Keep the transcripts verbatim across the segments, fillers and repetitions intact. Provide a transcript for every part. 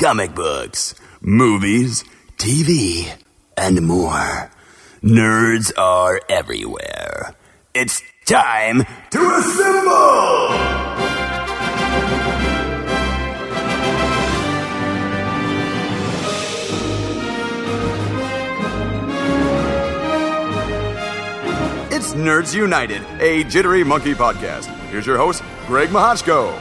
comic books, movies, T V, and more. Nerds are everywhere. It's time to assemble! It's Nerds United, a Jittery Monkey podcast. Here's your host, Greg Mahochko.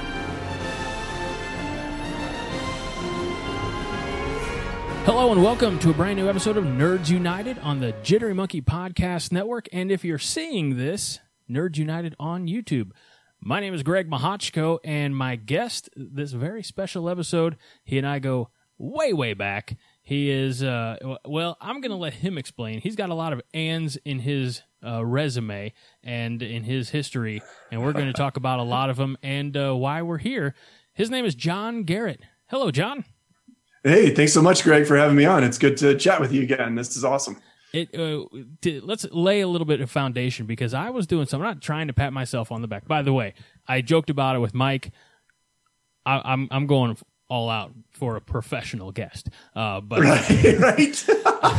Hello and welcome to a brand new episode of Nerds United on the Jittery Monkey Podcast Network. And if you're seeing this, Nerds United on YouTube. My name is Greg Mahochko, and my guest this very special episode, he and I go way, way back. He is, uh, well, I'm going to let him explain. He's got a lot of ands in his uh, resume and in his history, and we're going to talk about a lot of them and uh, why we're here. His name is John Garrett. Hello, John. Hey, thanks so much, Greg, for having me on. It's good to chat with you again. This is awesome. It uh, to, let's lay a little bit of foundation because I was doing something. I'm not trying to pat myself on the back. By the way, I joked about it with Mike. I, I'm I'm going all out for a professional guest. Uh, but right, right,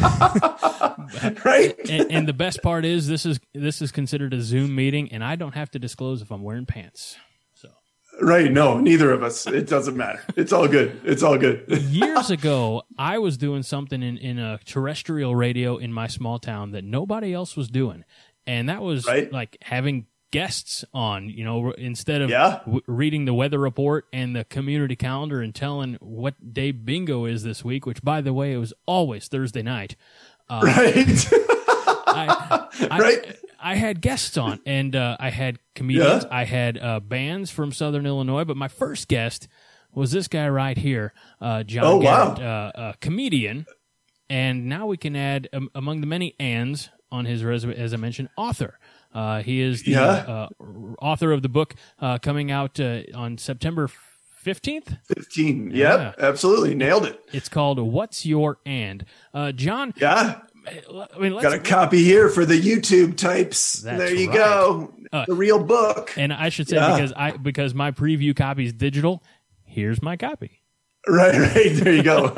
right. And, and the best part is this is this is considered a Zoom meeting, and I don't have to disclose if I'm wearing pants. Right. No, neither of us. It doesn't matter. It's all good. It's all good. Years ago, I was doing something in, in a terrestrial radio in my small town that nobody else was doing. And that was right. like having guests on, you know, instead of yeah. w- reading the weather report and the community calendar and telling what day bingo is this week, which, by the way, it was always Thursday night. Uh, right. I, I, right. I had guests on, and uh, I had comedians. Yeah. I had uh, bands from Southern Illinois, but my first guest was this guy right here, uh, John oh, Garrett, wow. uh, a comedian. And now we can add, um, among the many ands on his resume, as I mentioned, author. Uh, he is the yeah. uh, author of the book uh, coming out uh, on September fifteenth? fifteen, yeah. Yep, absolutely. Nailed it. It's called What's Your And? Uh, John... Yeah. I mean, let's, got a copy here for the YouTube types. That's there you right. go. Uh, the real book. And I should say yeah. because I because my preview copy is digital. Here's my copy. Right, right. There you go.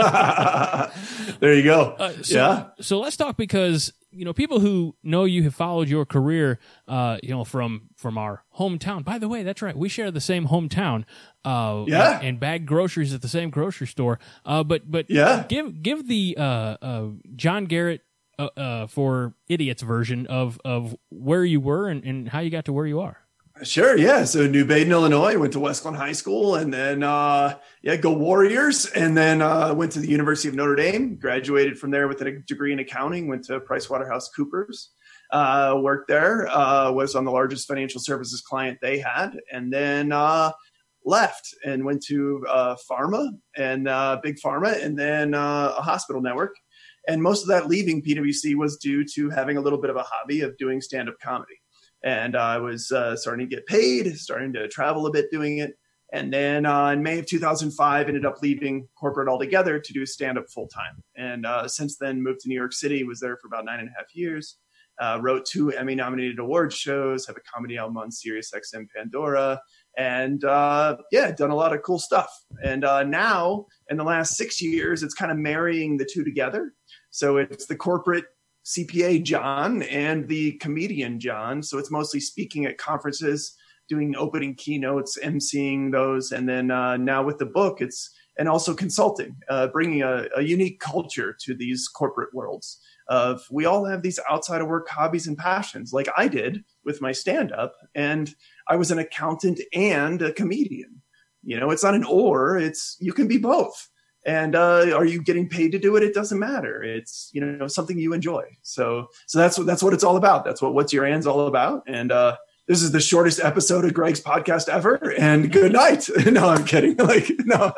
there you go. Uh, so, yeah. So let's talk because you know people who know you have followed your career. Uh, you know from from our hometown. By the way, that's right. We share the same hometown. Uh, yeah. And, and bag groceries at the same grocery store. Uh, but but yeah. Give give the uh, uh, John Garrett. Uh, uh, for idiots version of, of where you were and, and how you got to where you are. Sure. Yeah. So New Baden, Illinois, went to West Glen High School and then, uh, yeah, go Warriors. And then, uh, went to the University of Notre Dame, graduated from there with a degree in accounting, went to PricewaterhouseCoopers, uh, worked there, uh, was on the largest financial services client they had. And then, uh, left and went to, uh, pharma and, uh, big pharma and then, uh, a hospital network. And most of that leaving P W C was due to having a little bit of a hobby of doing stand-up comedy. And uh, I was uh, starting to get paid, starting to travel a bit doing it. And then uh, in May of two thousand five, ended up leaving corporate altogether to do stand-up full-time. And uh, since then, moved to New York City, was there for about nine and a half years, uh, wrote two Emmy-nominated award shows, have a comedy album on Sirius X M Pandora, and uh, yeah, done a lot of cool stuff. And uh, now, in the last six years, it's kind of marrying the two together. So it's the corporate C P A John and the comedian John. So it's mostly speaking at conferences, doing opening keynotes, emceeing those. And then uh, now with the book, it's and also consulting, uh, bringing a, a unique culture to these corporate worlds of we all have these outside of work hobbies and passions like I did with my stand-up. And I was an accountant and a comedian. You know, it's not an or, it's you can be both. And uh, are you getting paid to do it? It doesn't matter. It's, you know, something you enjoy. So so that's what that's what it's all about. That's what What's Your And's all about. And uh, this is the shortest episode of Greg's podcast ever. And good night. No, I'm kidding. Like, no.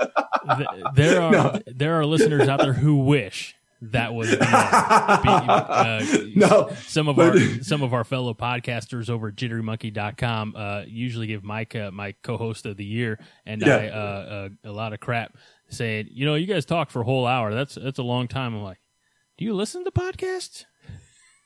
There are no. there are listeners out there who wish that was the end. Be, uh, no, some of but, our some of our fellow podcasters over at jittery monkey dot com uh, usually give Mike uh, my co-host of the year and yeah. I uh, uh, a lot of crap saying, you know, you guys talk for a whole hour. That's that's a long time. I'm like, do you listen to podcasts?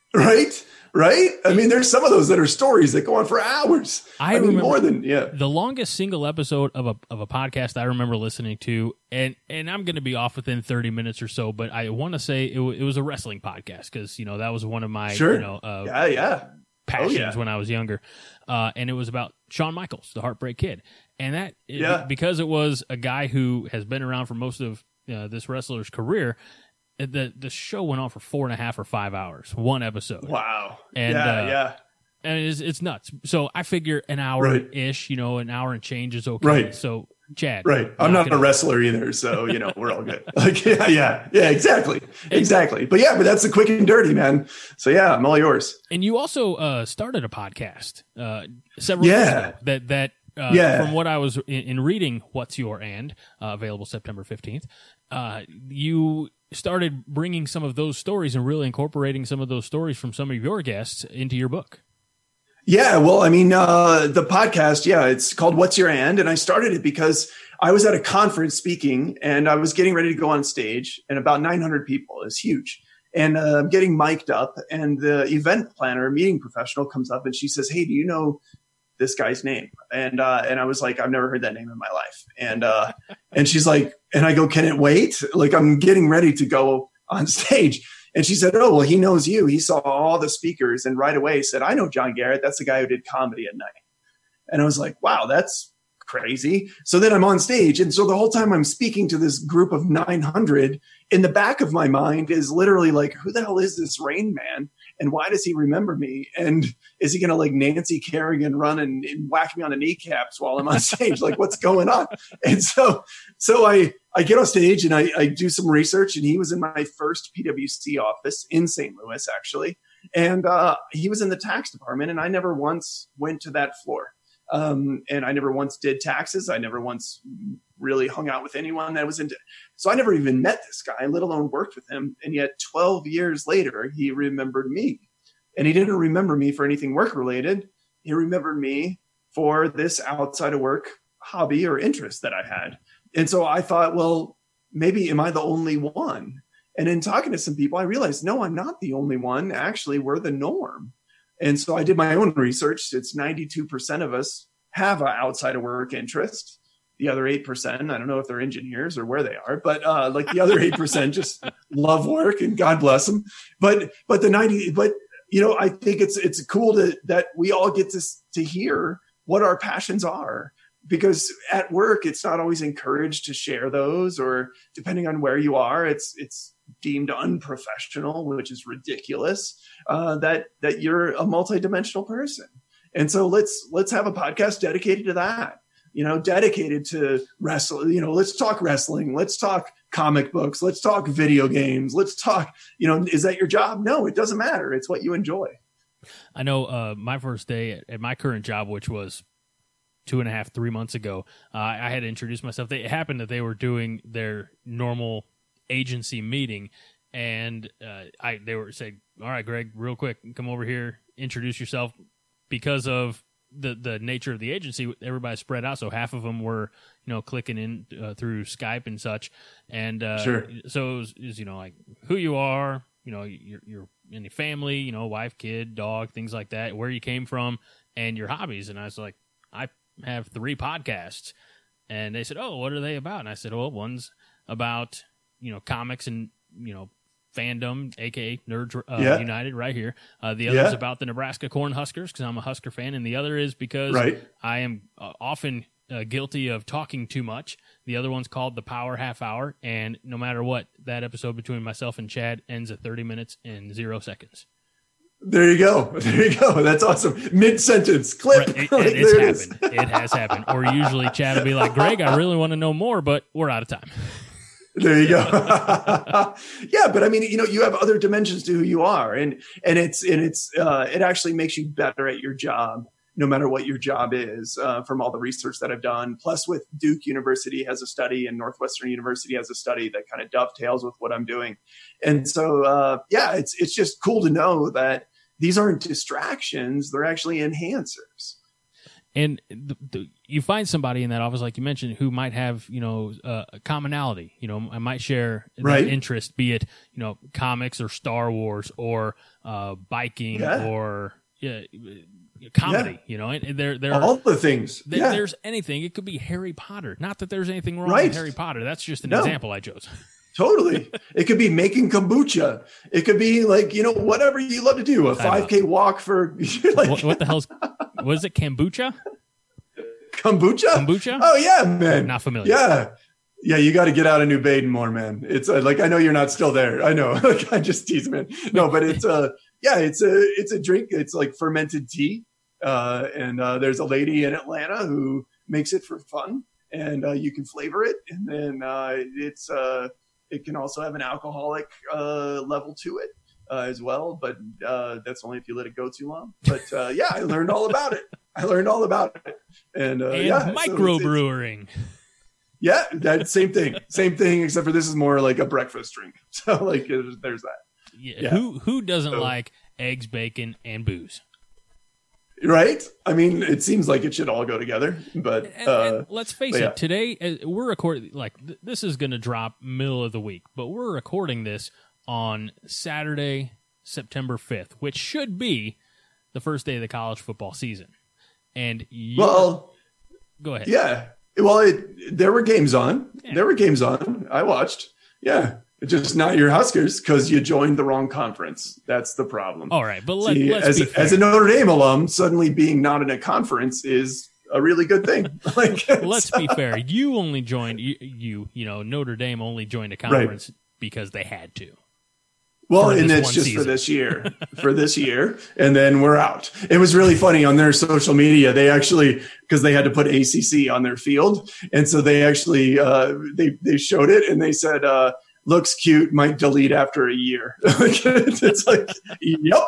Right. Right. I mean, there's some of those that are stories that go on for hours. I, I mean, remember more than, yeah. The longest single episode of a of a podcast I remember listening to, and, and I'm going to be off within thirty minutes or so, but I want to say it, w- it was a wrestling podcast because, you know, that was one of my, sure. you know, uh, yeah, yeah. passions oh, yeah. when I was younger. Uh, and it was about Shawn Michaels, the Heartbreak Kid. And that, yeah. it, because it was a guy who has been around for most of uh, this wrestler's career, the the show went on for four and a half or five hours, one episode. Wow. And, yeah, uh, yeah. And it's, it's nuts. So I figure an hour-ish, right. you know, an hour and change is okay. Right. So, Chad. Right. I'm not a wrestler either, so, you know, we're all good. Like, yeah, yeah, yeah, exactly. Exactly. But yeah, but that's the quick and dirty, man. So yeah, I'm all yours. And you also uh, started a podcast uh, several yeah. years ago that, that uh, yeah. from what I was in, in reading, What's Your And, uh, available September fifteenth, uh, you started bringing some of those stories and really incorporating some of those stories from some of your guests into your book. Yeah, well, I mean, uh, the podcast, yeah, it's called What's Your And? And I started it because I was at a conference speaking and I was getting ready to go on stage and about nine hundred people. It's huge. And uh, I'm getting mic'd up and the event planner, meeting professional comes up and she says, hey, do you know this guy's name? And uh, and I was like, I've never heard that name in my life. And uh, and she's like, and I go, can it wait? Like I'm getting ready to go on stage. And she said, oh, well, he knows you. He saw all the speakers and right away said, I know John Garrett. That's the guy who did Comedy at Night. And I was like, wow, that's crazy. So then I'm on stage. And so the whole time I'm speaking to this group of nine hundred, in the back of my mind is literally like, who the hell is this Rain Man? And why does he remember me? And is he going to like Nancy Kerrigan run and, and whack me on the kneecaps while I'm on stage? Like what's going on? And so, so I, I get on stage and I, I do some research and he was in my first P W C office in Saint Louis, actually. And uh, he was in the tax department and I never once went to that floor. Um, and I never once did taxes. I never once really hung out with anyone that was into. So I never even met this guy, let alone worked with him. And yet twelve years later, he remembered me. And he didn't remember me for anything work related. He remembered me for this outside of work hobby or interest that I had. And so I thought, well, maybe am I the only one? And in talking to some people, I realized, no, I'm not the only one. Actually, we're the norm. And so I did my own research. It's ninety-two percent of us have an outside of work interest. The other eight percent, I don't know if they're engineers or where they are, but uh, like the other eight percent just love work and God bless them. But, but the ninety, but you know, I think it's, it's cool to, that we all get to, to hear what our passions are, because at work, it's not always encouraged to share those, or depending on where you are, it's, it's deemed unprofessional, which is ridiculous, uh, that, that you're a multidimensional person. And so let's, let's have a podcast dedicated to that, you know, dedicated to wrestling. You know, let's talk wrestling. Let's talk comic books. Let's talk video games. Let's talk, you know, is that your job? No, it doesn't matter. It's what you enjoy. I know uh, my first day at, at my current job, which was two and a half, three months ago, uh, I had to introduce myself. They, it happened that they were doing their normal agency meeting, and uh, I they were saying, all right, Greg, real quick, come over here, introduce yourself. Because of the, the nature of the agency, everybody spread out, so half of them were, you know, clicking in uh, through Skype and such. And uh, sure. so it was, it was, you know, like who you are, you know, your, your any family, you know, wife, kid, dog, things like that, where you came from, and your hobbies. And I was like, I have three podcasts. And they said, oh, what are they about? And I said, well, one's about, you know, comics and, you know, fandom, aka Nerds uh, yeah. United, right here. Uh, the other is yeah. about the Nebraska Cornhuskers, because I'm a Husker fan, and the other is because right. I am uh, often uh, guilty of talking too much. The other one's called The Power Half Hour, and no matter what, that episode between myself and Chad ends at thirty minutes and zero seconds. There you go. There you go. That's awesome. Mid sentence clip. Right. It, like, it, it's it happened. It has happened. Or usually Chad will be like, Greg, I really want to know more, but we're out of time. There you go. Yeah, but I mean, you know, you have other dimensions to who you are, and and it's and it's uh, it actually makes you better at your job, no matter what your job is. Uh, from all the research that I've done, plus with Duke University has a study, and Northwestern University has a study that kind of dovetails with what I'm doing, and so uh, yeah, it's it's just cool to know that these aren't distractions; they're actually enhancers. And the, the, you find somebody in that office, like you mentioned, who might have, you know, uh, a commonality. You know, I might share right. that interest, be it, you know, comics or Star Wars or uh, biking yeah. or uh, comedy. Yeah. You know, and there, there all the things. There, yeah. There's anything. It could be Harry Potter. Not that there's anything wrong right. with Harry Potter. That's just an no. example I chose. Totally. It could be making kombucha. It could be like, you know, whatever you love to do, a five K walk for like, what, what the hell's, was it kombucha? Kombucha? Kombucha? Oh yeah, man. Not familiar. Yeah. Yeah. You got to get out of New Baden more, man. It's uh, like, I know you're not still there. I know. Like, I just tease, man. No, but it's uh yeah, it's a, it's a drink. It's like fermented tea. Uh, and uh, there's a lady in Atlanta who makes it for fun, and uh, you can flavor it. And then uh, it's, uh, it can also have an alcoholic uh, level to it uh, as well, but uh, that's only if you let it go too long. But uh, yeah, I learned all about it. I learned all about it. And, uh, and yeah, microbrewing. So yeah, that same thing. Same thing, except for this is more like a breakfast drink. So like there's that. Yeah. yeah. Who who doesn't so, like eggs, bacon, and booze? Right? I mean, it seems like it should all go together, but and, uh, and let's face it. Yeah. Today we're recording. Like th- this is going to drop middle of the week, but we're recording this on Saturday, September fifth, which should be the first day of the college football season. And well, go ahead. Yeah. Well, it, there were games on. Yeah. There were games on. I watched. Yeah. It's just not your Huskers because you joined the wrong conference. That's the problem. All right, but let, See, let's as, be fair. As a Notre Dame alum, suddenly being not in a conference is a really good thing. Like, let's be fair. You only joined you, you. You know, Notre Dame only joined a conference right. because they had to. Well, and it's just season. for this year, for this year, and then we're out. It was really funny on their social media. They actually, because they had to put A C C on their field, and so they actually uh, they they showed it, and they said. Uh, Looks cute, might delete after a year. It's like, yep.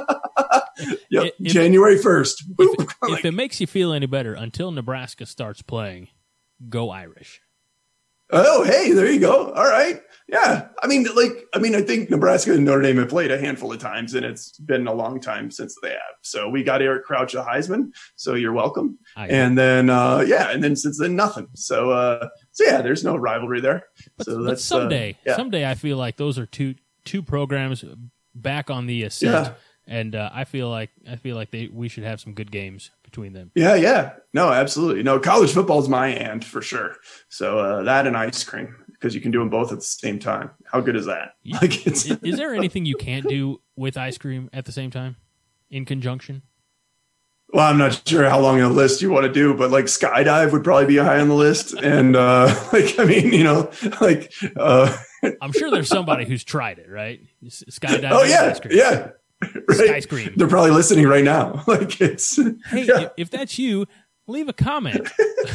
yep. If, January first. If, if, if it makes you feel any better, until Nebraska starts playing, go Irish. Oh, hey, there you go. All right. Yeah. I mean, like, I mean, I think Nebraska and Notre Dame have played a handful of times, and it's been a long time since they have. So we got Eric Crouch a Heisman, so you're welcome. I and then, uh, yeah, and then since then, nothing. So, uh, so yeah, there's no rivalry there. But, so but that's someday, uh, yeah. someday I feel like those are two two programs back on the ascent, yeah. and uh, I feel like I feel like they we should have some good games between them. Yeah, yeah, no, absolutely. No, college football is my and for sure. So uh, that and ice cream. Because you can do them both at the same time. How good is that? Like it's is, is there anything you can't do with ice cream at the same time, in conjunction? Well, I'm not sure how long a list you want to do, but like skydive would probably be high on the list. And uh, like, I mean, you know, like uh, I'm sure there's somebody who's tried it, right? Skydiving. Oh yeah, ice cream. yeah. Right. Ice cream. They're probably listening right now. Like it's. Hey, yeah. if, if that's you, leave a comment.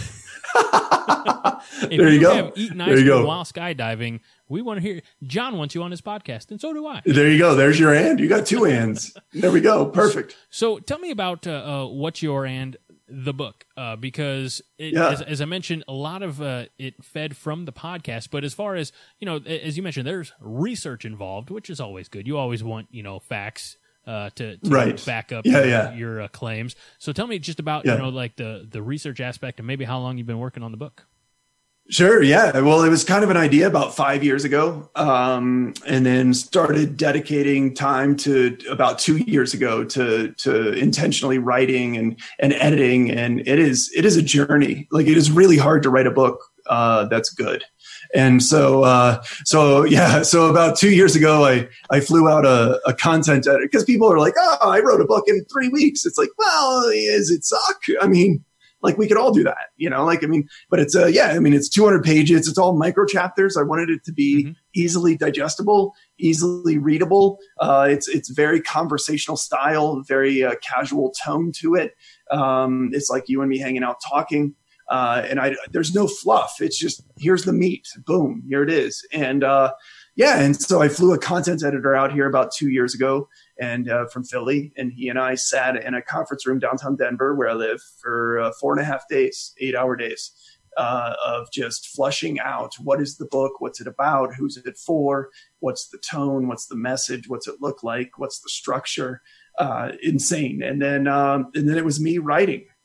If there you, you go. have eaten ice cream while skydiving, we want to hear. John wants you on his podcast, and so do I. There you go. There's your and. You got two ands. There we go. Perfect. So, so tell me about uh, uh, what's your and the book, uh, because it, yeah. as, as I mentioned, a lot of uh, it fed from the podcast. But as far as you know, as you mentioned, there's research involved, which is always good. You always want you know facts. Uh, to, to right. back up yeah, your, yeah. your uh, claims. So tell me just about yeah. you know like the the research aspect and maybe how long you've been working on the book. Sure. Yeah. Well, it was kind of an idea about five years ago, um, and then started dedicating time to about two years ago to to intentionally writing and and editing. And it is it is a journey. Like it is really hard to write a book uh, that's good. And so, uh, so yeah, so about two years ago, I, I flew out a, a content editor because people are like, oh, I wrote a book in three weeks. It's like, well, is it suck? I mean, like we could all do that, you know, like, I mean, but it's, uh, yeah, I mean, it's two hundred pages. It's all micro chapters. I wanted it to be mm-hmm. easily digestible, easily readable. Uh, it's, it's very conversational style, very uh, casual tone to it. Um, it's like you and me hanging out talking. Uh, and I, there's no fluff. It's just, here's the meat. Boom, here it is. And, uh, yeah. And so I flew a content editor out here about two years ago and, uh, from Philly, and he and I sat in a conference room downtown Denver where I live for uh, four and a half days, eight hour days, uh, of just flushing out what is the book? What's it about? Who's it for? What's the tone? What's the message? What's it look like? What's the structure? Uh, insane. And then, um, and then it was me writing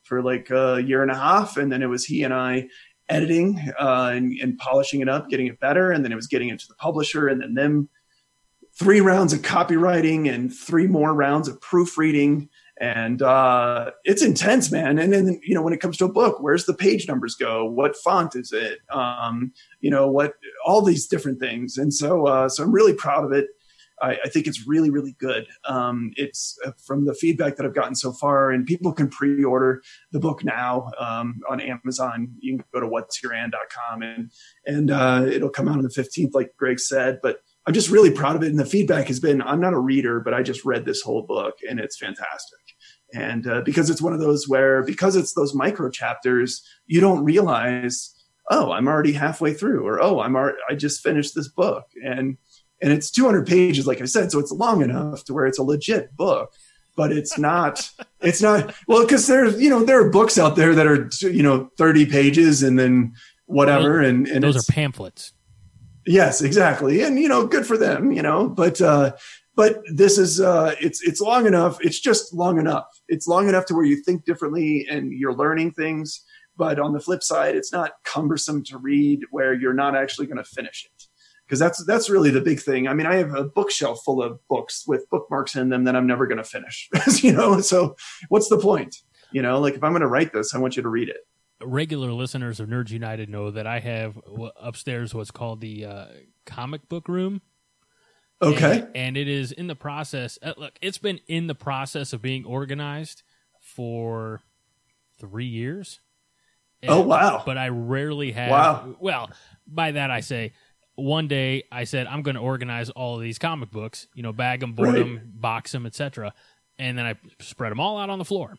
for like a year and a half. And then it was he and I editing uh, and, and polishing it up, getting it better. And then it was getting it to the publisher and then them three rounds of copywriting and three more rounds of proofreading. And uh, it's intense, man. And then, you know, when it comes to a book, where's the page numbers go? What font is it? Um, you know, what, all these different things. And so, uh, so I'm really proud of it. I, I think it's really, really good. Um, it's uh, from the feedback that I've gotten so far, and people can pre-order the book now um, on Amazon. You can go to what's your and dot com and, and uh, it'll come out on the fifteenth, like Greg said, but I'm just really proud of it. And the feedback has been, I'm not a reader, but I just read this whole book and it's fantastic. And uh, because it's one of those where, because it's those micro chapters, you don't realize, oh, I'm already halfway through, or, oh, I'm already, I just finished this book. And, and it's two hundred pages, like I said, so it's long enough to where it's a legit book, but it's not, it's not, well, cause there's, you know, there are books out there that are, you know, thirty pages and then whatever. And, and those are pamphlets. Yes, exactly. And, you know, good for them, you know, but, uh, but this is, uh, it's, it's long enough. It's just long enough. It's long enough to where you think differently and you're learning things. But on the flip side, it's not cumbersome to read where you're not actually going to finish it. Because that's, that's really the big thing. I mean, I have a bookshelf full of books with bookmarks in them that I'm never going to finish, you know? So what's the point? You know, like if I'm going to write this, I want you to read it. Regular listeners of Nerds United know that I have upstairs what's called the uh, comic book room. Okay. And, and it is in the process. Uh, look, it's been in the process of being organized for three years. And, oh, wow. But I rarely have. Wow. Well, by that I say, one day I said, I'm going to organize all of these comic books, you know, bag them, board right. them, box them, et cetera. And then I spread them all out on the floor.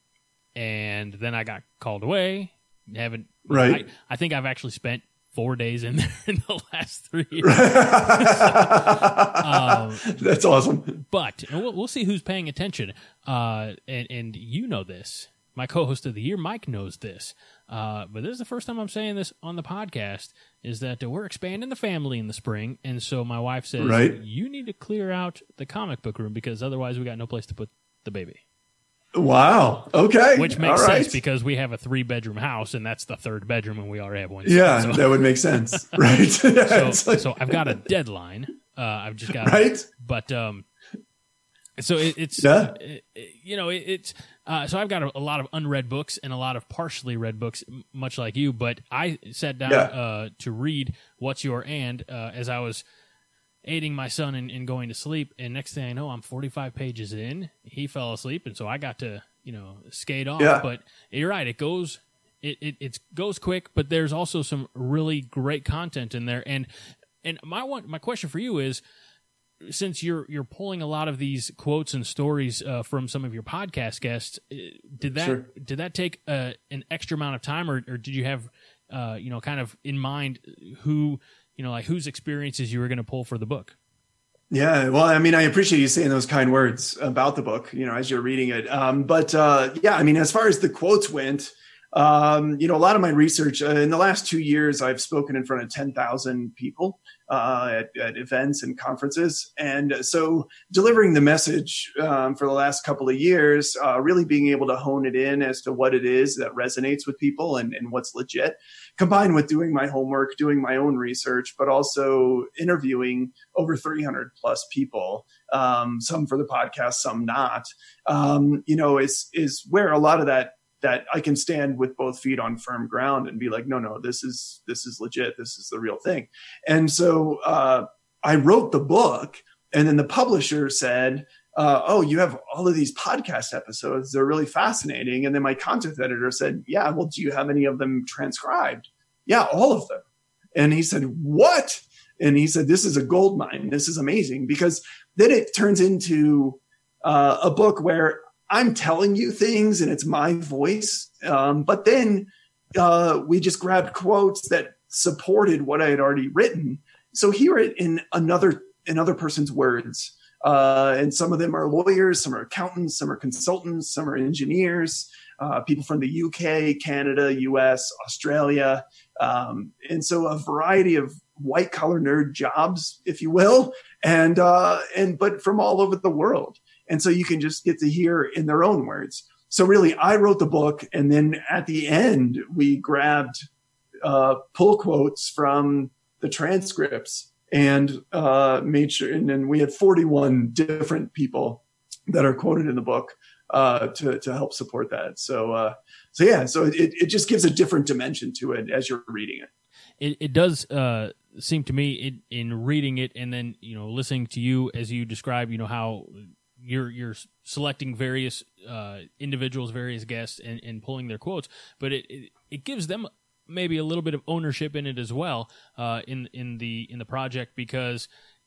And then I got called away. Haven't right. I, I think I've actually spent four days in there in the last three years. um, That's awesome. But and we'll, we'll see who's paying attention. Uh, and, and you know this. My co-host of the year, Mike, knows this. Uh, but this is the first time I'm saying this on the podcast, is that uh, we're expanding the family in the spring. And so my wife says, right. you need to clear out the comic book room because otherwise we got no place to put the baby. Wow. Okay. Which makes All right. sense because we have a three bedroom house and that's the third bedroom and we already have one. Yeah, so, that would make sense. Right. so, like... so I've got a deadline. Uh, I've just got, right. But, um, so it, it's, yeah. it, you know, it, it's, uh, so I've got a, a lot of unread books and a lot of partially read books, m- much like you, but I sat down, yeah. uh, to read What's Your And, uh, as I was aiding my son in, in going to sleep. And next thing I know, I'm forty-five pages in. He fell asleep. And so I got to, you know, skate off. Yeah. But you're right. It goes, it, it, it goes quick, but there's also some really great content in there. And, and my one, my question for you is, since you're, you're pulling a lot of these quotes and stories, uh, from some of your podcast guests, did that, sure. did that take, uh, an extra amount of time or, or did you have, uh, you know, kind of in mind who, you know, like whose experiences you were going to pull for the book? Yeah. Well, I mean, I appreciate you saying those kind words about the book, you know, as you're reading it. Um, but, uh, yeah, I mean, as far as the quotes went, um, you know, a lot of my research uh, in the last two years, I've spoken in front of ten thousand people, uh, at, at events and conferences. And so delivering the message, um, for the last couple of years, uh, really being able to hone it in as to what it is that resonates with people and, and what's legit, combined with doing my homework, doing my own research, but also interviewing over three hundred plus people, um, some for the podcast, some not, um, you know, is, is where a lot of that, that I can stand with both feet on firm ground and be like, no, no, this is, this is legit. This is the real thing. And so, uh, I wrote the book and then the publisher said, uh, oh, you have all of these podcast episodes. They're really fascinating. And then my content editor said, yeah, well, do you have any of them transcribed? Yeah, all of them. And he said, what? And he said, this is a gold mine. This is amazing, because then it turns into uh, a book where I'm telling you things and it's my voice. Um, but then uh, we just grabbed quotes that supported what I had already written. So hear it in another, another person's words. Uh, and some of them are lawyers, some are accountants, some are consultants, some are engineers, uh, people from the U K, Canada, U S, Australia. Um, and so a variety of white collar nerd jobs, if you will, and, uh, and, but from all over the world. And so you can just get to hear in their own words. so really I wrote the book, and then at the end we grabbed uh, pull quotes from the transcripts and uh, made sure, and then we had forty-one different people that are quoted in the book uh, to, to help support that. So, uh, so yeah, so it, it just gives a different dimension to it as you're reading it. It, it does uh, seem to me it, in reading it and then, you know, listening to you as you describe, you know, how you're you're selecting various uh, individuals, various guests, and, and pulling their quotes, but it, it it gives them maybe a little bit of ownership in it as well uh, in in the in the project, because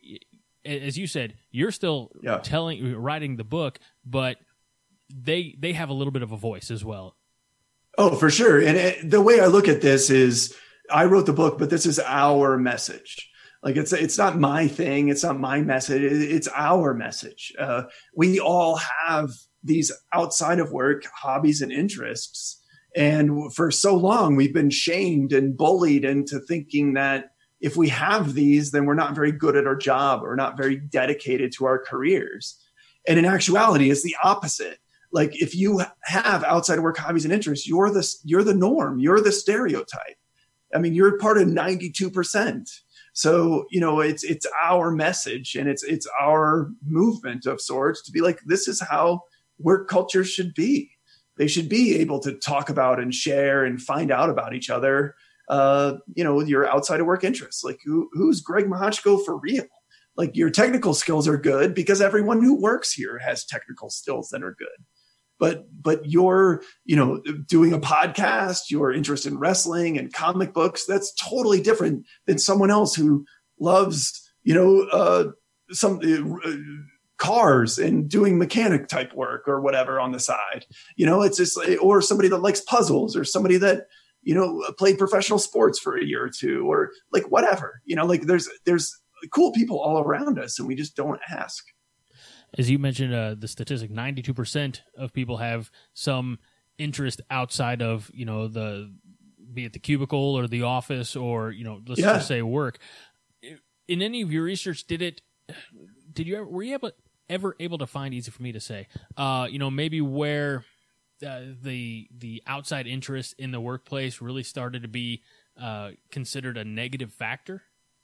as you said, you're still yeah. telling writing the book, but they they have a little bit of a voice as well. Oh, for sure. And it, the way I look at this is, I wrote the book, but this is our message. Like it's it's not my thing. It's not my message. It's our message. Uh, we all have these outside of work hobbies and interests. And for so long, we've been shamed and bullied into thinking that if we have these, then we're not very good at our job or not very dedicated to our careers. And in actuality, it's the opposite. Like if you have outside of work hobbies and interests, you're the, you're the norm. You're the stereotype. I mean, you're part of ninety-two percent. So, you know, it's, it's our message, and it's, it's our movement of sorts to be like, this is how work culture should be. They should be able to talk about and share and find out about each other. Uh, you know, your outside of work interests, like who, who's Greg Mahochko for real? Like your technical skills are good because everyone who works here has technical skills that are good. But, but you're, you know, doing a podcast, your interest in wrestling and comic books, that's totally different than someone else who loves, you know, uh, some uh, cars and doing mechanic type work or whatever on the side. You know, it's just, or somebody that likes puzzles, or somebody that, you know, played professional sports for a year or two, or like whatever, you know, like there's, there's cool people all around us, and we just don't ask. As you mentioned, uh, the statistic, ninety-two percent of people have some interest outside of, you know, the, be it the cubicle or the office or, you know, let's yeah. just say work. In any of your research, did it, did you ever, were you able, ever able to find, easy for me to say, uh, you know, maybe where uh, the, the outside interest in the workplace really started to be uh, considered a negative factor?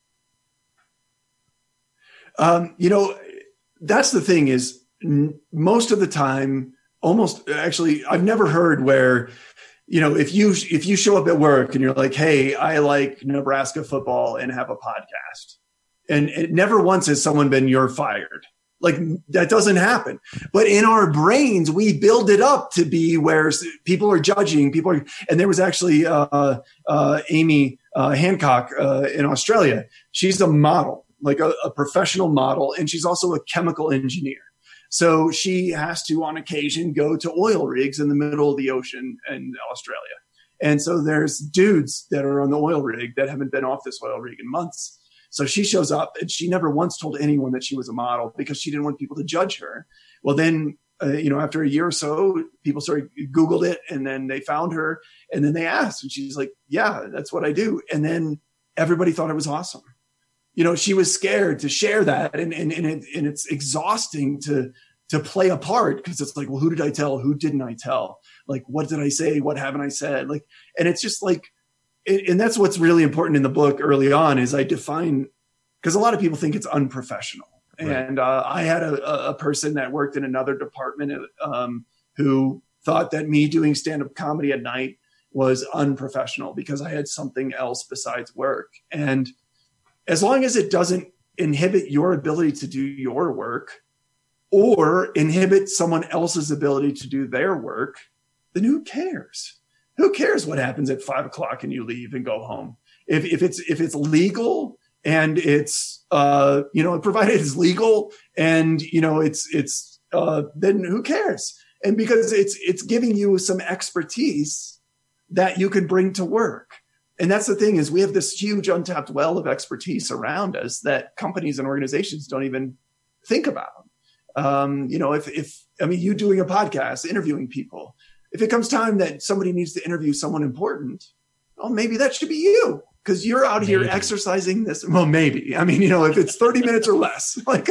Um, you know, that's the thing is n- most of the time, almost actually, I've never heard where, you know, if you, if you show up at work and you're like, hey, I like Nebraska football and have a podcast, and it never once has someone been, you're fired. Like that doesn't happen. But in our brains, we build it up to be where people are judging people. Are, and there was actually uh, uh, Amy uh, Hancock uh, in Australia. She's a model, like a, a professional model, and she's also a chemical engineer. So she has to, on occasion, go to oil rigs in the middle of the ocean in Australia. And so there's dudes that are on the oil rig that haven't been off this oil rig in months. So she shows up, and she never once told anyone that she was a model because she didn't want people to judge her. Well, then, uh, you know, after a year or so, people started Googled it, and then they found her, and then they asked, and she's like, yeah, that's what I do. And then everybody thought it was awesome. You know, she was scared to share that, and and and, it, and it's exhausting to to play a part, because it's like, well, who did I tell? Who didn't I tell? Like, what did I say? What haven't I said? Like, and it's just like, and that's what's really important in the book early on is I define, because a lot of people think it's unprofessional. Right. And uh, I had a, a person that worked in another department um, who thought that me doing stand-up comedy at night was unprofessional because I had something else besides work. And as long as it doesn't inhibit your ability to do your work or inhibit someone else's ability to do their work, then who cares? Who cares what happens at five o'clock and you leave and go home? If if it's if it's legal and it's uh you know, provided it's legal and you know it's it's uh then who cares? And because it's it's giving you some expertise that you can bring to work. And that's the thing is we have this huge untapped well of expertise around us that companies and organizations don't even think about. Um, you know, if, if, I mean, you doing a podcast, interviewing people, if it comes time that somebody needs to interview someone important, well, maybe that should be you because you're out here maybe. exercising this. Well, maybe, I mean, you know, if it's thirty minutes or less, like,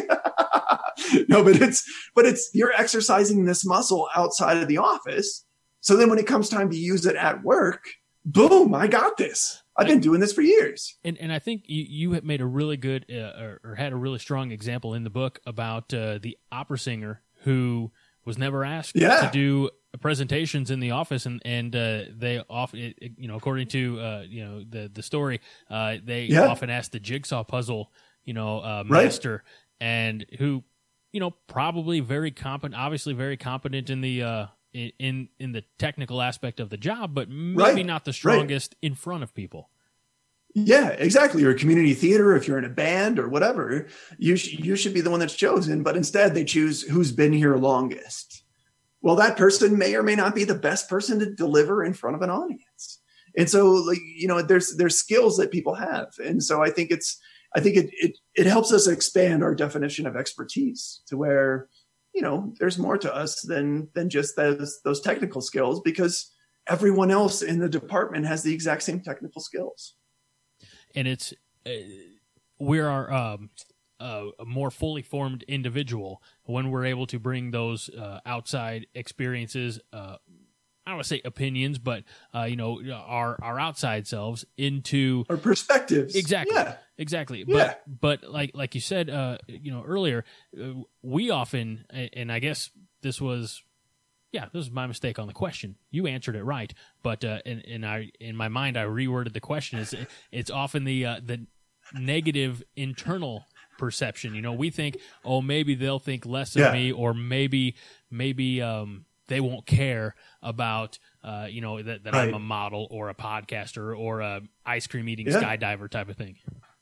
No, but it's, but it's, you're exercising this muscle outside of the office. So then when it comes time to use it at work, boom, I got this. I've been doing this for years. And and I think you, you have made a really good uh, or, or had a really strong example in the book about uh, the opera singer who was never asked yeah. to do presentations in the office, and and uh, they often, you know, according to uh, you know the the story, uh, they yeah. often asked the jigsaw puzzle, you know, uh, master, right. and who, you know, probably very competent, obviously very competent in the. Uh, in in the technical aspect of the job, but maybe right. not the strongest right. in front of people. Yeah, exactly. You're a community theater, if you're in a band or whatever, you, sh- you should be the one that's chosen, but instead they choose who's been here longest. Well, that person may or may not be the best person to deliver in front of an audience. And so, like, you know, there's there's skills that people have. And so I think it's I think it it it helps us expand our definition of expertise to where, you know, there's more to us than than just those those technical skills, because everyone else in the department has the exact same technical skills. And it's uh, we are um, uh, a more fully formed individual when we're able to bring those uh, outside experiences. Uh, I don't want to say opinions, but uh, you know, our our outside selves into our perspectives. Exactly. Yeah. Exactly. Yeah. But but like like you said, uh, you know, earlier, uh, we often, and I guess this was, yeah, this was my mistake on the question. You answered it right, but uh, in in I in my mind I reworded the question. It's it's often the uh, the negative internal perception. You know, we think, oh, maybe they'll think less of yeah. me, or maybe maybe um, they won't care about uh, you know that, that right. I'm a model or a podcaster or a ice cream eating yeah. skydiver type of thing.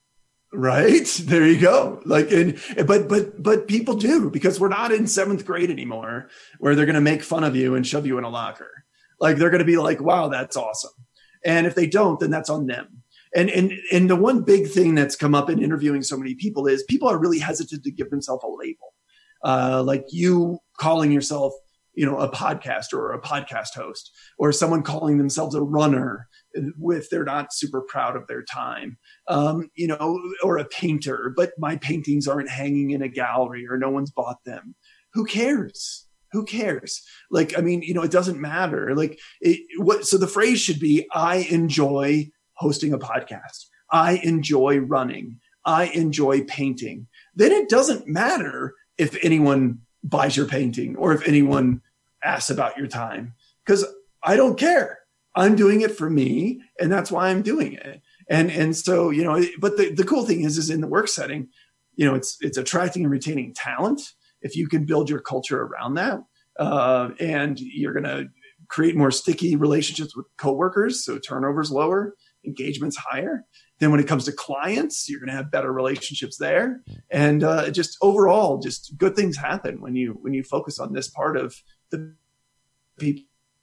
Right. There you go. Like, and, but, but, but people do, because we're not in seventh grade anymore where they're going to make fun of you and shove you in a locker. Like, they're going to be like, wow, that's awesome. And if they don't, then that's on them. And, and, and the one big thing that's come up in interviewing so many people is people are really hesitant to give themselves a label. Uh, like you calling yourself, you know, a podcaster or a podcast host, or someone calling themselves a runner if they're not super proud of their time, um, you know, or a painter, but my paintings aren't hanging in a gallery or no one's bought them. Who cares? Who cares? Like, I mean, you know, it doesn't matter. Like, it, what? So the phrase should be, I enjoy hosting a podcast. I enjoy running. I enjoy painting. Then it doesn't matter if anyone buys your painting or if anyone asks about your time, because I don't care. I'm doing it for me, and that's why I'm doing it. And and so, you know, but the, the cool thing is, is in the work setting, you know, it's it's attracting and retaining talent. If you can build your culture around that, uh, and you're going to create more sticky relationships with coworkers, so turnover's lower, engagement's higher. Then when it comes to clients, you're going to have better relationships there, and uh, just overall, just good things happen when you when you focus on this part of the people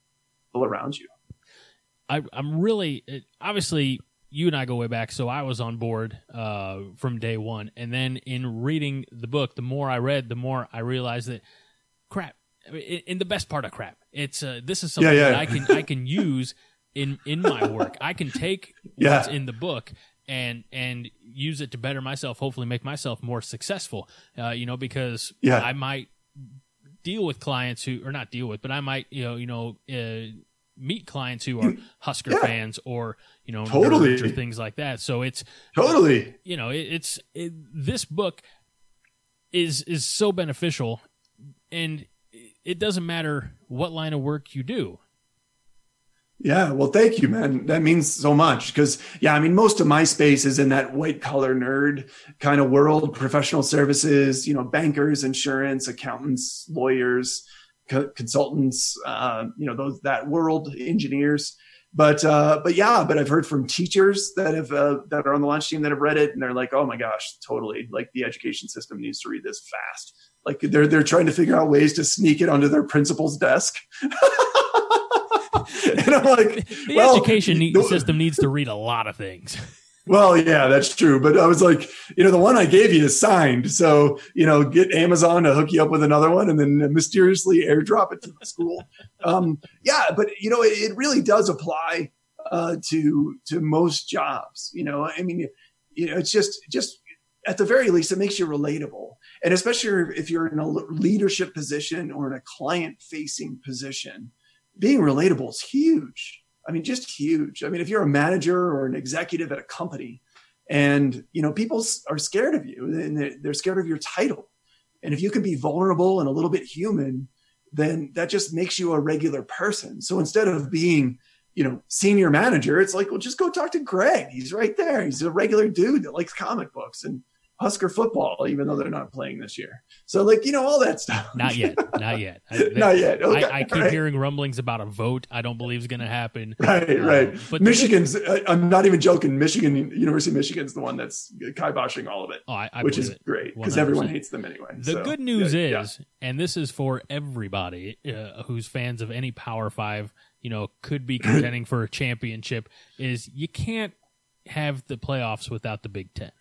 around you. I, I'm really, obviously, you and I go way back, so I was on board uh, from day one. And then in reading the book, the more I read, the more I realized that crap, I mean, in, in the best part of crap, it's uh, this is something yeah, yeah. that I can I can use in in my work. I can take yeah. what's in the book and and use it to better myself, hopefully make myself more successful. Uh, you know, because yeah. I might deal with clients who, or not deal with, but I might, you know, you know. Uh, meet clients who are Husker yeah. fans or, you know, totally. nerds or things like that. So it's totally, you know, it, it's, it, this book is, is so beneficial, and it doesn't matter what line of work you do. Yeah. Well, thank you, man. That means so much. Cause yeah, I mean, most of my space is in that white collar nerd kind of world, professional services, you know, bankers, insurance, accountants, lawyers, consultants, uh, you know, those, that world, engineers, but, uh, but yeah, but I've heard from teachers that have, uh, that are on the launch team that have read it, and they're like, oh my gosh, totally. Like, the education system needs to read this fast. Like, they're, they're trying to figure out ways to sneak it onto their principal's desk. And I'm like, the well, education the, system needs to read a lot of things. Well, yeah, that's true. But I was like, you know, the one I gave you is signed. So, you know, get Amazon to hook you up with another one and then mysteriously airdrop it to the school. Um, yeah, but, you know, it, it really does apply uh, to to most jobs. You know, I mean, you know, it's just just at the very least, it makes you relatable. And especially if you're in a leadership position or in a client facing position, being relatable is huge. I mean, just huge. I mean, if you're a manager or an executive at a company and, you know, people are scared of you and they're scared of your title. And if you can be vulnerable and a little bit human, then that just makes you a regular person. So instead of being, you know, senior manager, it's like, well, just go talk to Greg. He's right there. He's a regular dude that likes comic books and Husker football, even though they're not playing this year. So, like, you know, all that stuff. Not yet. Not yet. I, not yet. Okay. I, I keep right. hearing rumblings about a vote I don't believe is going to happen. Right, um, right. But Michigan's, the, I'm not even joking. Michigan, University of Michigan's the one that's kiboshing all of it, oh, I, I which is it. great because everyone hates them anyway. The so, good news yeah, is, yeah. and this is for everybody uh, who's fans of any Power Five, you know, could be contending for a championship, is you can't have the playoffs without the Big Ten.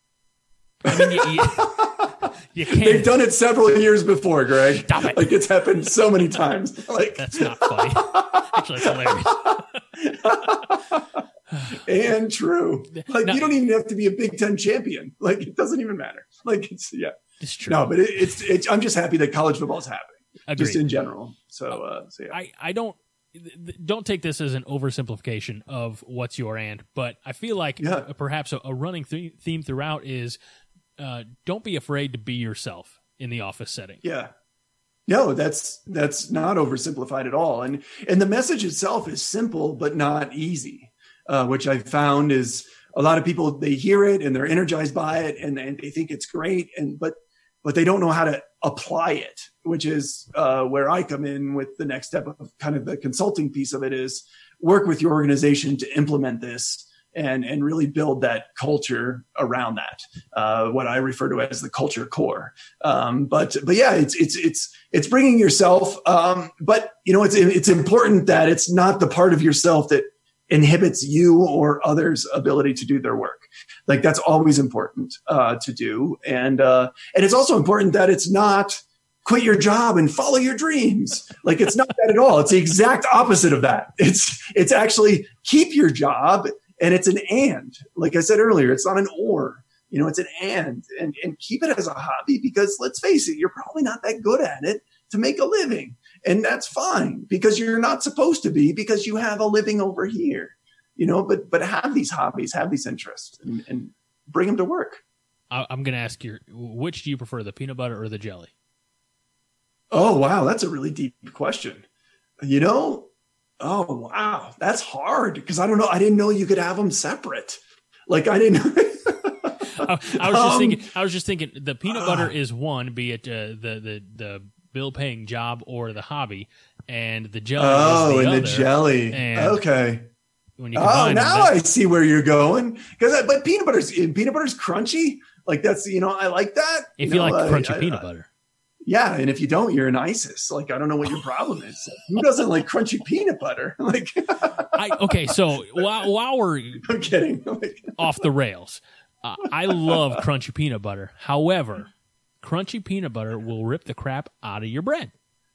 I mean, you, you, you can't. They've done it several years before, Greg. Stop it. Like, it's happened so many times. Like, that's not funny. Actually, it's hilarious. And true. Like, no, you don't even have to be a Big Ten champion. Like, it doesn't even matter. Like, it's, yeah. It's true. No, but it, it's, it's, I'm just happy that college football is happening. Agreed. Just in general. So, uh, so yeah. I, I don't, don't take this as an oversimplification of what's your and, but I feel like yeah. perhaps a, a running th- theme throughout is uh, don't be afraid to be yourself in the office setting. Yeah. No, that's that's not oversimplified at all. And and the message itself is simple, but not easy, uh, which I found is a lot of people, they hear it and they're energized by it and, and they think it's great. And but but they don't know how to apply it, which is uh, where I come in with the next step of kind of the consulting piece of it is work with your organization to implement this and, and really build that culture around that, uh, what I refer to as the culture core. Um, but, but yeah, it's, it's, it's, it's bringing yourself. Um, but you know, it's, it's important that it's not the part of yourself that inhibits you or others' ability to do their work. Like that's always important, uh, to do. And, uh, and it's also important that it's not quit your job and follow your dreams. Like it's not that at all. It's the exact opposite of that. It's, it's actually keep your job. And it's an and, like I said earlier, it's not an or, you know, it's an and, and, and keep it as a hobby because let's face it, you're probably not that good at it to make a living. And that's fine because you're not supposed to be because you have a living over here, you know, but, but have these hobbies, have these interests and, and bring them to work. I'm going to ask you, which do you prefer, the peanut butter or the jelly? Oh, wow. That's a really deep question. You know, oh, wow. That's hard because I don't know. I didn't know you could have them separate. Like I didn't I, I was just um, thinking, I was just thinking the peanut butter uh, is one, be it uh, the, the, the bill paying job or the hobby, and the jelly oh, is the and other. the jelly. And okay. When you oh, now them, I see where you're going. Because but peanut butter's peanut butter's crunchy. Like that's, you know, I like that. If you, you know, like crunchy I, peanut I, butter. Yeah, and if you don't, you're an ISIS. Like I don't know what your problem is. Who doesn't like crunchy peanut butter? Like I okay, so while while we're I'm kidding. Like, off the rails, uh, I love crunchy peanut butter. However, crunchy peanut butter will rip the crap out of your bread.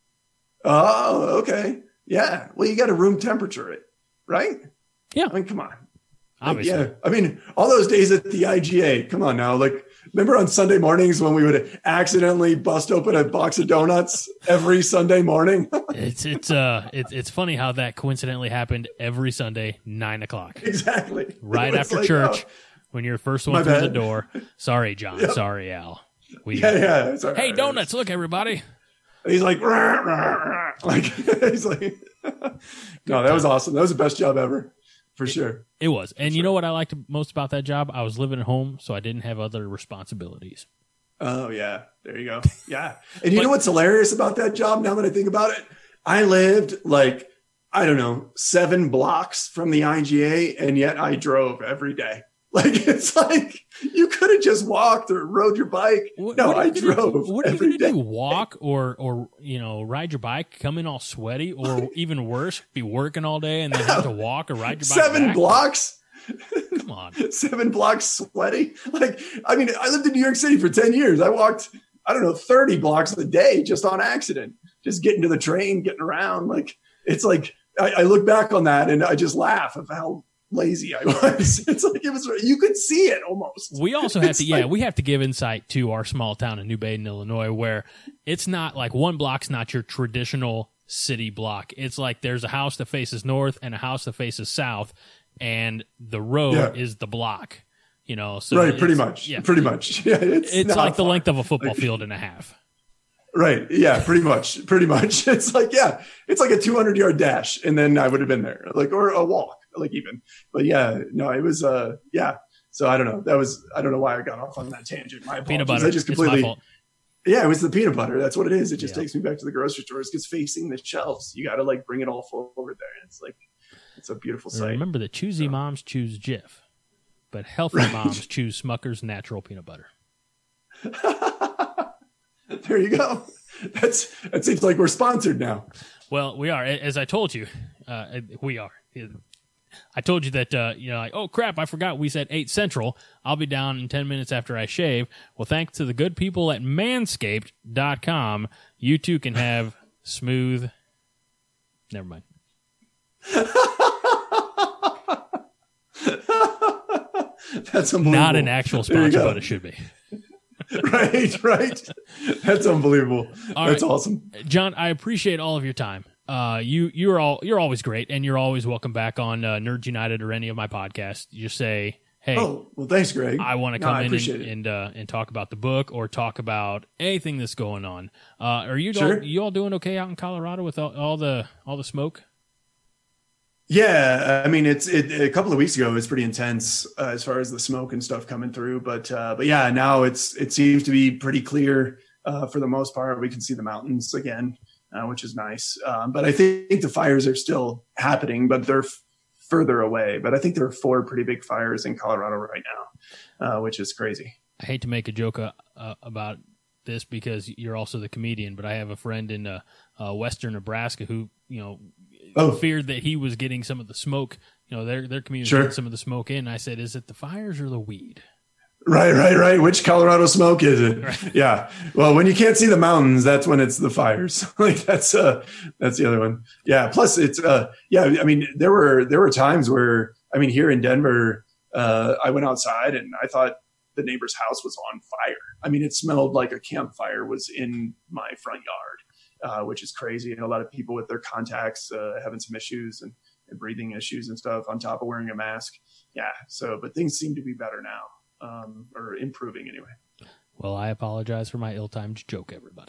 Oh, okay. Yeah. Well, you got to room temperature it, right? Yeah. I mean, come on. Obviously. Like, yeah. I mean, all those days at the I G A, come on now. Like, remember on Sunday mornings when we would accidentally bust open a box of donuts every Sunday morning? it's it's uh it's it's funny how that coincidentally happened every Sunday, nine o'clock. Exactly. Right after like, church, oh, when you're first one my through bad. the door. Sorry, John. Yep. Sorry, Al. We, yeah, yeah. It's all hey, right. donuts! Look, everybody. He's like, rah, rah, rah. Like he's like, no, that was awesome. That was the best job ever, for sure. It was. And For you sure. know what I liked most about that job? I was living at home, so I didn't have other responsibilities. Oh yeah, there you go. Yeah, and you But- know what's hilarious about that job? Now that I think about it, I lived like I don't know seven blocks from the I G A, and yet I drove every day. Like it's like you could have just walked or rode your bike. What, no, what are I you gonna drove. do? What are you every going to day. do? Walk or, or, you know, ride your bike, come in all sweaty, or even worse, be working all day and then have to walk or ride your bike Seven back? blocks. Come on. Seven blocks sweaty. Like, I mean, I lived in New York City for ten years. I walked, I don't know, thirty blocks a day just on accident, just getting to the train, getting around. Like, it's like, I, I look back on that and I just laugh of how lazy I was. It's like it was. You could see it almost. We also have It's to, like, yeah, we have to give insight to our small town in New Baden, Illinois, where it's not like one block's not your traditional city block. It's like there's a house that faces north and a house that faces south, and the road Yeah. is the block. You know, so right, pretty it's- much, Yeah, pretty much. Yeah, it's, it's not like the far. length of a football Like- field and a half. Right. Yeah, pretty much. Pretty much. It's like, yeah, it's like a two hundred yard dash. And then I would have been there, like, or a walk, like even. But yeah, no, it was, uh, yeah. So I don't know. That was, I don't know why I got off on that tangent. My apologies. Peanut butter. I just It's my completely, fault. yeah, it was the peanut butter. That's what it is. It just Yeah. takes me back to the grocery stores because facing the shelves, you got to like bring it all forward there. It's like, it's a beautiful sight. Remember that choosy moms choose Jif, but healthy Right. moms choose Smucker's natural peanut butter. There you go. That's, that seems like we're sponsored now. Well, we are. As I told you, uh, we are. I told you that, uh, you know, like, oh, crap, I forgot we said eight Central. I'll be down in ten minutes after I shave. Well, thanks to the good people at manscaped dot com, you too can have smooth. Never mind. That's unbelievable. Not an actual There you sponsor, go. but it should be. Right, right. That's unbelievable. All That's right. awesome. John, I appreciate all of your time. Uh, you you're all you're always great, and you're always welcome back on uh, Nerds United or any of my podcasts. You just say, "Hey, Oh, well, thanks, Greg. I want to No, come I in appreciate and it. and, uh, and talk about the book or talk about anything that's going on." Uh, are you Sure. all, you all doing okay out in Colorado with all, all the all the smoke? Yeah, I mean, it's it, a couple of weeks ago. It was pretty intense uh, as far as the smoke and stuff coming through. But uh, but yeah, now it's it seems to be pretty clear uh, for the most part. We can see the mountains again, uh, which is nice. Um, but I think the fires are still happening, but they're f- further away. But I think there are four pretty big fires in Colorado right now, uh, which is crazy. I hate to make a joke uh, uh, about this because you're also the comedian, but I have a friend in uh, uh, Western Nebraska who you know. Oh. feared that he was getting some of the smoke. You know, their their community Sure. getting some of the smoke in. I said, "Is it the fires or the weed?" Right, right, right. Which Colorado smoke is it? Right. Yeah. Well, when you can't see the mountains, that's when it's the fires. Like that's uh that's the other one. Yeah. Plus it's uh yeah, I mean there were there were times where I mean here in Denver, uh I went outside and I thought the neighbor's house was on fire. I mean it smelled like a campfire was in my front yard. Uh, which is crazy. And a lot of people with their contacts uh, having some issues and, and breathing issues and stuff on top of wearing a mask. Yeah. So, but things seem to be better now, um, or improving anyway. Well, I apologize for my ill-timed joke, everybody.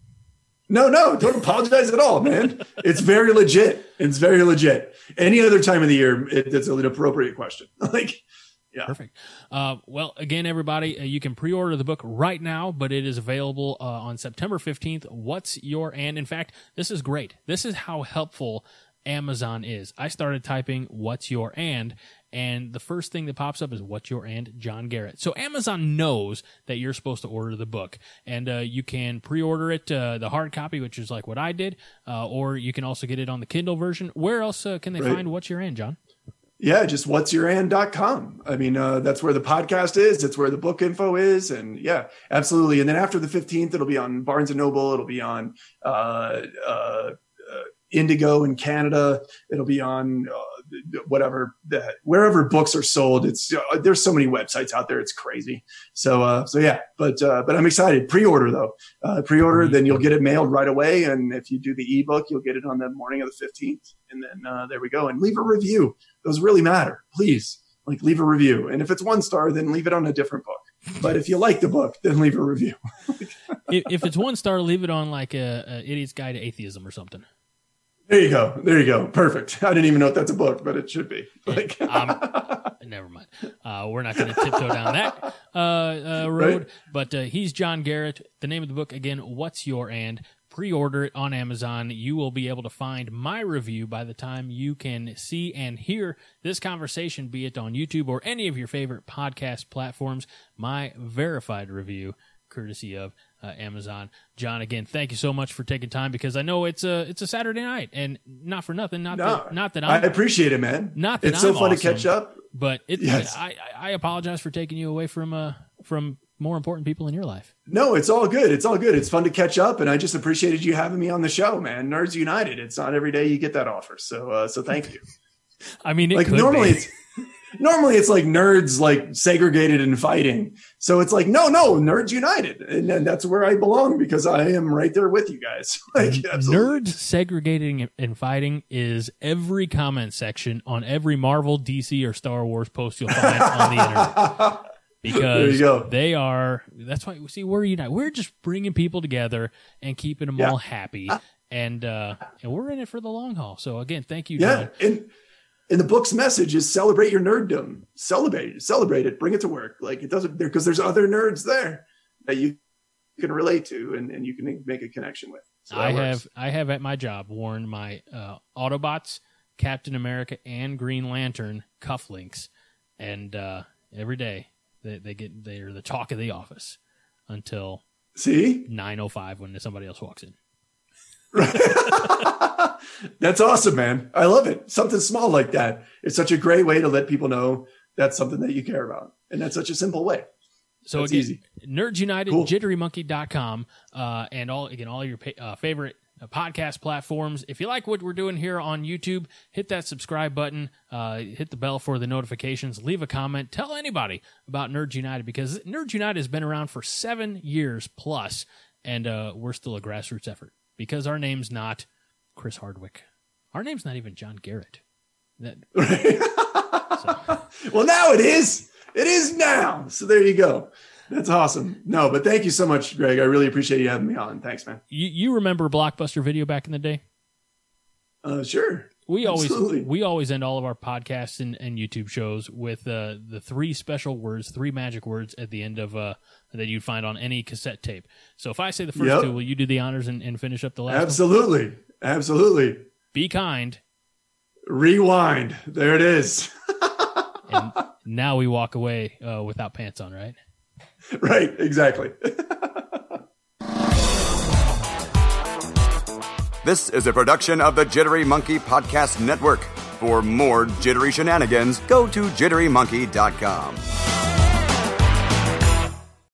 No, no, don't apologize at all, man. It's very legit. It's very legit. Any other time of the year, it, it's an appropriate question. Like, yeah. Perfect. Uh, well, again, everybody, uh, you can pre-order the book right now, but it is available uh, on September fifteenth. What's Your And? In fact, this is great. This is how helpful Amazon is. I started typing What's Your And? And the first thing that pops up is What's Your And? John Garrett. So Amazon knows that you're supposed to order the book. And uh, you can pre-order it, uh, the hard copy, which is like what I did, uh, or you can also get it on the Kindle version. Where else uh, can they Right. find What's Your And, John? Yeah, just what's your and dot com. I mean, uh, that's where the podcast is. It's where the book info is. And yeah, absolutely. And then after the fifteenth, it'll be on Barnes and Noble. It'll be on uh, uh, uh, Indigo in Canada. It'll be on uh, whatever, the, wherever books are sold. It's uh, there's so many websites out there. It's crazy. So, uh, so yeah, but, uh, but I'm excited. Pre-order though, uh, pre-order, then you'll get it mailed right away. And if you do the ebook, you'll get it on the morning of the fifteenth. And then uh, there we go. And leave a review. Those really matter. Please, like leave a review. And if it's one star, then leave it on a different book. But if you like the book, then leave a review. if, if it's one star, leave it on like a, a Idiot's Guide to Atheism or something. There you go. There you go. Perfect. I didn't even know if that's a book, but it should be. Like, um, never mind. Uh, we're not going to tiptoe down that uh, uh, road. Right. But uh, he's John Garrett. The name of the book, again, What's Your And? Pre-order it on Amazon. You will be able to find my review by the time you can see and hear this conversation, be it on YouTube or any of your favorite podcast platforms. My verified review, courtesy of uh, Amazon. John, again, thank you so much for taking time because I know it's a it's a Saturday night, and not for nothing. Not no, that not that I I'm, appreciate it, man. Not that it's so I'm fun awesome, to catch up. But it, Yes. I, I apologize for taking you away from uh from more important people in your life. No, it's all good. It's all good. It's fun to catch up, and I just appreciated you having me on the show, man. Nerds United. It's not every day you get that offer, so uh, so thank you. I mean, it Like could normally, be. it's normally it's like nerds like segregated and fighting. So it's like, no, no, Nerds United. And, and that's where I belong because I am right there with you guys. Like, Nerds segregating and fighting is every comment section on every Marvel, D C, or Star Wars post you'll find on the internet. Because they are, that's why, see, we're united. We're just bringing people together and keeping them yeah. all happy. And uh, and we're in it for the long haul. So again, thank you, John. Yeah, and, and the book's message is celebrate your nerddom. Celebrate it. Celebrate it. Bring it to work. Like it doesn't, because there's other nerds there that you can relate to and, and you can make a connection with. So I have I have at my job worn my uh, Autobots, Captain America, and Green Lantern cufflinks, and uh, every day they, they get they're the talk of the office until see nine oh five when somebody else walks in. That's awesome, man. I love it. Something small like that. It's such a great way to let people know that's something that you care about. And that's such a simple way. So that's again, easy. Nerds United, cool. jittery monkey dot com, uh, and all again all your uh, favorite uh, podcast platforms. If you like what we're doing here on YouTube, hit that subscribe button, uh, hit the bell for the notifications, leave a comment, tell anybody about Nerds United because Nerds United has been around for seven years plus, and uh, we're still a grassroots effort. Because our name's not Chris Hardwick. Our name's not even John Garrett. That, so. Well, now it is. It is now. So there you go. That's awesome. No, but thank you so much, Greg. I really appreciate you having me on. Thanks, man. You, you remember Blockbuster Video back in the day? Uh, sure. We always Absolutely. we always end all of our podcasts and, and YouTube shows with uh, the three special words, three magic words at the end of uh, that you'd find on any cassette tape. So if I say the first yep. two, will you do the honors and, and finish up the last Absolutely. one? Absolutely. Be kind. Rewind. There it is. And now we walk away uh, without pants on, right? Right. Exactly. This is a production of the Jittery Monkey Podcast Network. For more jittery shenanigans, go to jittery monkey dot com.